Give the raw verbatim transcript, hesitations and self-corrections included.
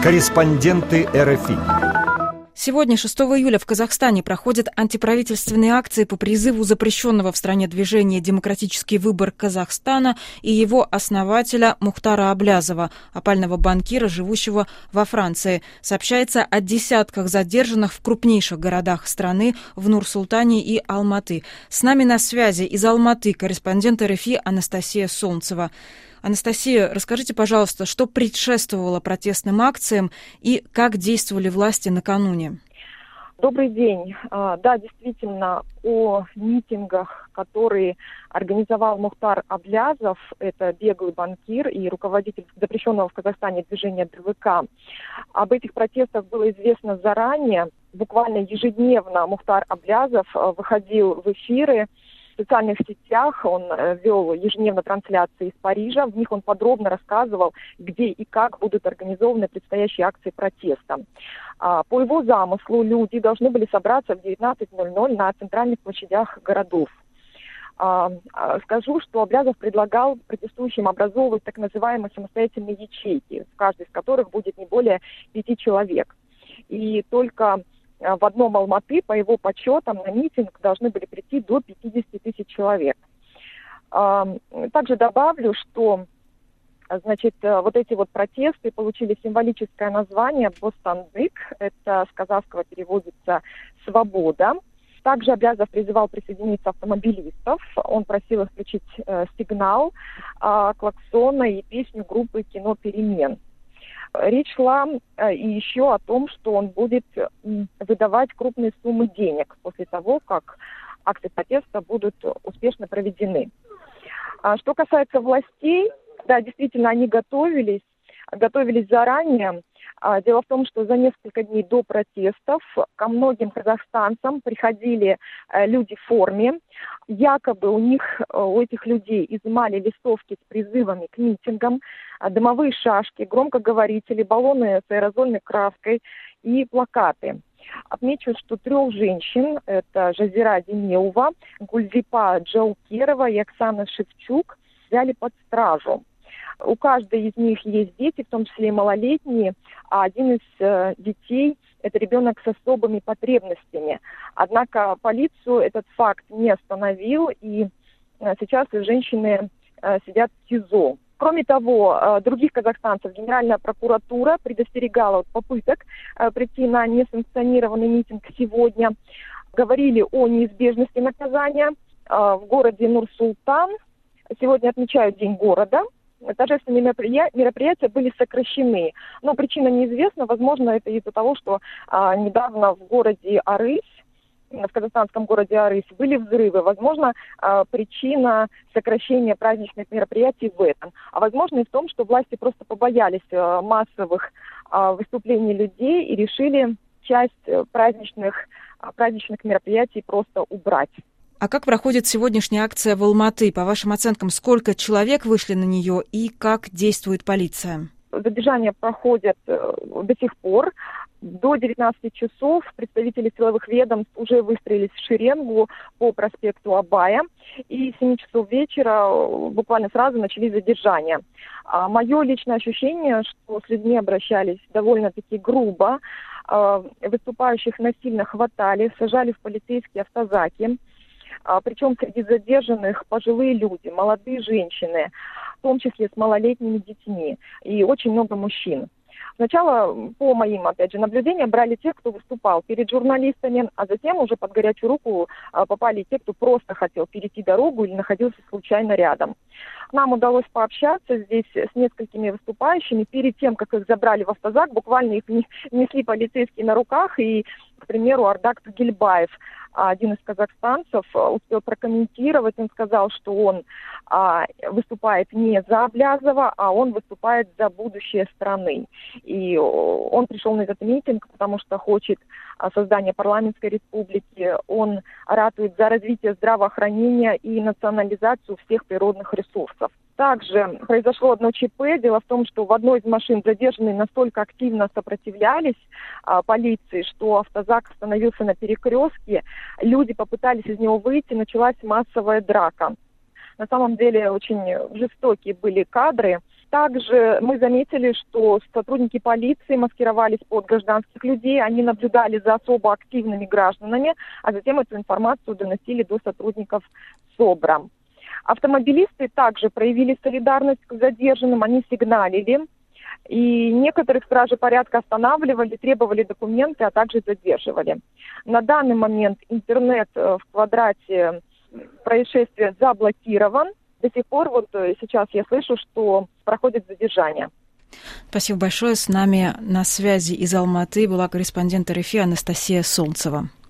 Корреспонденты эр эф и. Сегодня, шестого июля, в Казахстане проходят антиправительственные акции по призыву запрещенного в стране движения «Демократический выбор Казахстана» и его основателя Мухтара Аблязова, опального банкира, живущего во Франции. Сообщается о десятках задержанных в крупнейших городах страны, в Нур-Султане и Алматы. С нами на связи из Алматы корреспондент эр эф и Анастасия Солнцева. Анастасия, расскажите, пожалуйста, что предшествовало протестным акциям и как действовали власти накануне? Добрый день. Да, действительно, о митингах, которые организовал Мухтар Аблязов, это беглый банкир и руководитель запрещенного в Казахстане движения дэ вэ ка. Об этих протестах было известно заранее. Буквально ежедневно Мухтар Аблязов выходил в эфиры. В социальных сетях он вел ежедневно трансляции из Парижа. В них он подробно рассказывал, где и как будут организованы предстоящие акции протеста. По его замыслу люди должны были собраться в девятнадцать ноль ноль на центральных площадях городов. Скажу, что Аблязов предлагал протестующим образовывать так называемые самостоятельные ячейки, в каждой из которых будет не более пяти человек. И только в одном Алматы, по его подсчетам, на митинг должны были прийти до пятидесяти тысяч человек. Также добавлю, что значит, вот эти вот протесты получили символическое название «Бостандык». Это с казахского переводится «свобода». Также Аблязов призывал присоединиться автомобилистов. Он просил их включить э, сигнал, э, клаксона и песню группы «Кино Перемен». Речь шла э, и еще о том, что он будет э, выдавать крупные суммы денег после того, как акции протеста будут успешно проведены. А что касается властей, да, действительно, они готовились, готовились заранее. А, дело в том, что за несколько дней до протестов ко многим казахстанцам приходили э, люди в форме. Якобы у них, э, у этих людей изымали листовки с призывами к митингам, э, дымовые шашки, громкоговорители, баллоны с аэрозольной краской и плакаты. Отмечу, что трех женщин, это Жазира Демеува, Гульзипа Джаукерова и Оксана Шевчук, взяли под стражу. У каждой из них есть дети, в том числе и малолетние, а один из э, детей – это ребенок с особыми потребностями. Однако полицию этот факт не остановил, и э, сейчас женщины э, сидят в СИЗО. Кроме того, э, других казахстанцев Генеральная прокуратура предостерегала от попыток э, прийти на несанкционированный митинг сегодня. Говорили о неизбежности наказания. Э, в городе Нур-Султан сегодня отмечают День города. Торжественные мероприятия были сокращены. Но причина неизвестна. Возможно, это из-за того, что а, недавно в городе Арысь, в казахстанском городе Арысь, были взрывы. Возможно, а, причина сокращения праздничных мероприятий в этом. А возможно и в том, что власти просто побоялись а, массовых а, выступлений людей и решили часть праздничных, а, праздничных мероприятий просто убрать. А как проходит сегодняшняя акция в Алматы? По вашим оценкам, сколько человек вышли на нее и как действует полиция? Задержания проходят э, до сих пор. До девятнадцати часов представители силовых ведомств уже выстроились в шеренгу по проспекту Абая. И с семи часов вечера буквально сразу начались задержания. А мое личное ощущение, что с людьми обращались довольно-таки грубо. А, выступающих насильно хватали, сажали в полицейские автозаки. А, причем среди задержанных пожилые люди, молодые женщины, в том числе с малолетними детьми, и очень много мужчин. Сначала, по моим, опять же, наблюдениям, брали тех, кто выступал перед журналистами, а затем уже под горячую руку а, попали те, кто просто хотел перейти дорогу или находился случайно рядом. Нам удалось пообщаться здесь с несколькими выступающими. Перед тем, как их забрали в автозак, буквально их несли полицейские на руках. И, к примеру, Ардак Тугельбаев, один из казахстанцев, успел прокомментировать. Он сказал, что он а, выступает не за Аблязова, а он выступает за будущее страны. И он пришел на этот митинг, потому что хочет создания парламентской республики. Он ратует за развитие здравоохранения и национализацию всех природных ресурсов. Также произошло одно ЧП. Дело в том, что в одной из машин задержанные настолько активно сопротивлялись а, полиции, что автозак остановился на перекрестке. Люди попытались из него выйти, началась массовая драка. На самом деле очень жестокие были кадры. Также мы заметили, что сотрудники полиции маскировались под гражданских людей, они наблюдали за особо активными гражданами, а затем эту информацию доносили до сотрудников СОБРа. Автомобилисты также проявили солидарность к задержанным, они сигналили, и некоторых стражей порядка останавливали, требовали документы, а также задерживали. На данный момент интернет в квадрате происшествия заблокирован. До сих пор, вот сейчас я слышу, что проходит задержание. Спасибо большое. С нами на связи из Алматы была корреспондент эр эф и Анастасия Солнцева.